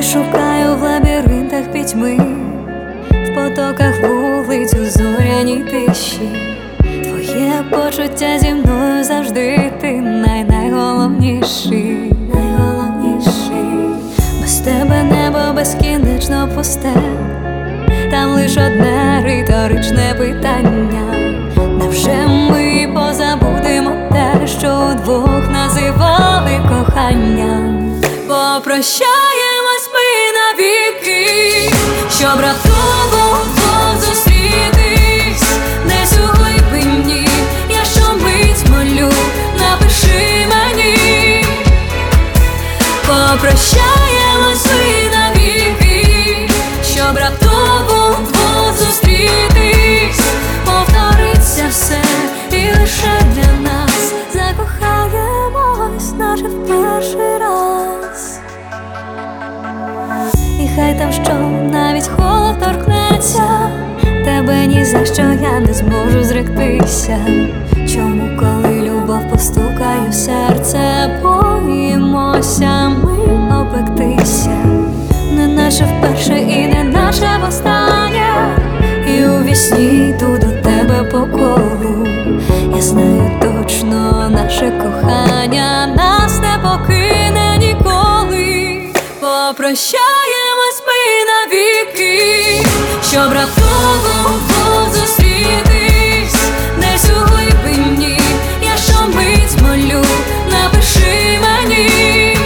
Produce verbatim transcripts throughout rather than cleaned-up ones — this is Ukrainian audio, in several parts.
шукаю в лабіринтах пітьми, в потоках вулиць у зоряній тиші. Твоє почуття зі мною завжди, ти най-найголовніший, найголовніший. Без тебе небо безкінечно пусте, там лиш одне риторичне питання: невже ми позабудемо те, що удвох називали коханням? Попрощаємось ми навіки, щоб раптово вдвох зустрітись десь у глибині. Я щомить молю, напиши мені. Попрощаємось ми навіки, щоб раптово вдвох зустрітись, повториться все і лише для нас закохаємось, наче в перший раз. І хай там що навіть холод торкнеться, тебе ні за що я не зможу зректися. Чому, коли любов постукає в серце, боїмося ми опектися? Не наче вперше і не наче востаннє, і у вісні йду до тебе по колу. Я знаю точно, наше кохання нас не покине ніколи. Попрощаємось ми навіки, щоб раптово вдвох зустрітись десь у глибині. Я щомить молю, напиши мені.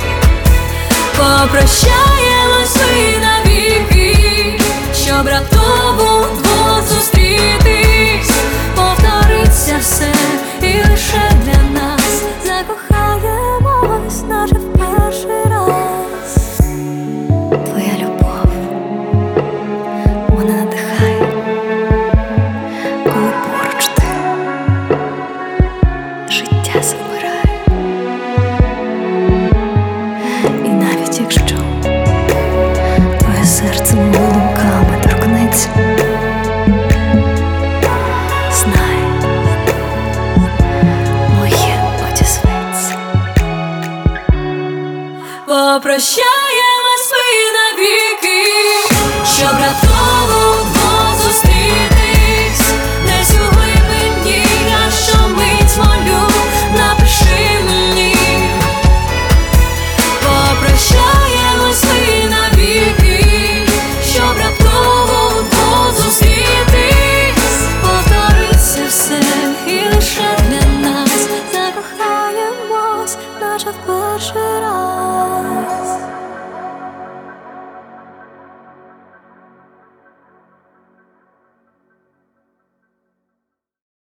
Попрощаємось ми навіки, щоб раптово вдвох зустрітись, повториться все і лише для нас закохаємось, наче в перший раз. Твоя любов мене надихає, коли поруч ти, життя забирає. І навіть якщо твоє серце моїми думками торкнеться, знай, моє одізветься. Попрощаємось ми навіки, щоб раптово вдвох зустрітись десь у глибині. Я щомить молю, напиши мені. Попрощаємось ми навіки, щоб раптово вдвох зустрітись, повториться все і лише для нас закохаємось, наче в перший раз.